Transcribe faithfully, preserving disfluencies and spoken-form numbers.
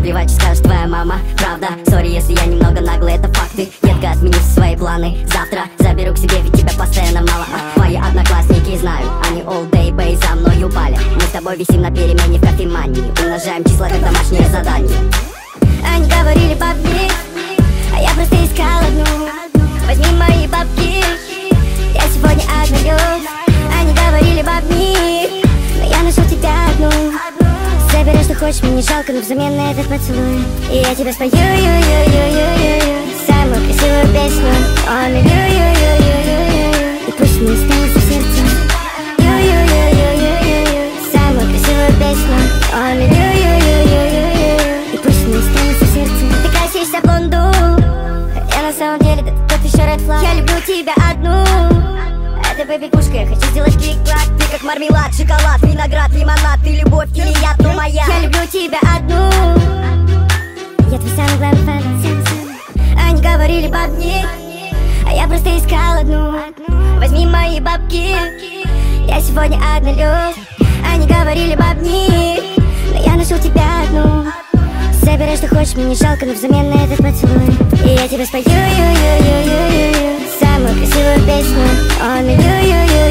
плевать, что скажет твоя мама. Правда, сори, если я немного наглый, это факты. Детка, отмени все свои планы. Завтра заберу к себе, ведь тебя постоянно мало. а Мои одноклассники знают, они all day base за мною палят. Мы с тобой висим на перемене в кофемании, умножаем числа как домашнее задание. Они говорили бабни, а я просто искал одну. Возьми мои бабки, я сегодня однолюб. Они говорили бабни, но я нашел тебя одну. Забирай, что хочешь, мне не жалко, но взамен на этот поцелуй и я тебе спою ю-ю-ю-ю-ю-ю самую красивую песню. Он ю-ю-ю-ю-ю-ю и пусть мне останется в сердце. Ю-ю-ю-ю-ю-ю самую красивую песню. Он ю-ю-ю-ю-ю и пусть мне останется в сердце. Ты красишься в блонду, хотя на самом деле ты тот еще red flag. Я люблю тебя одну. Это бэби-кушка, я хочу сделать клик-клак. Ты как мармелад, шоколад, виноград, лимонад. Ты любовь или яд, но моя. Я люблю тебя одну. Я твой самый главный фан. Они говорили бабни, а я просто искал одну. Возьми мои бабки, я сегодня однолюб. Они говорили бабни, но я нашел тебя одну. Забирай, что хочешь, мне не жалко, но взамен на этот поцелуй и я тебе спою ю-ю-ю-ю-ю самую красивую песню. Он ю-ю-ю